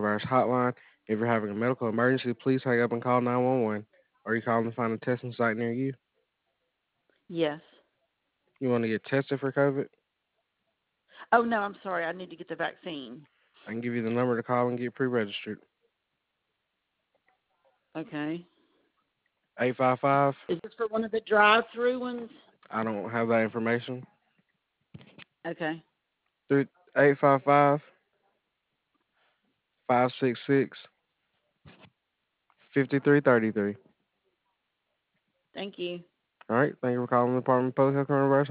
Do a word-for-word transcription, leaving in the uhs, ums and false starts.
coronavirus hotline. If you're having a medical emergency, please hang up and call nine one one. Are you calling to find a testing site near you? Yes. You want to get tested for COVID? Oh no, I'm sorry. I need to get the vaccine. I can give you the number to call and get pre-registered. Okay. eight five five. Is this for one of the drive-through ones? I don't have that information. Okay. Through eight five five, five six six, five three three three. Thank you. All right. Thank you for calling the Department of Public Health Coronavirus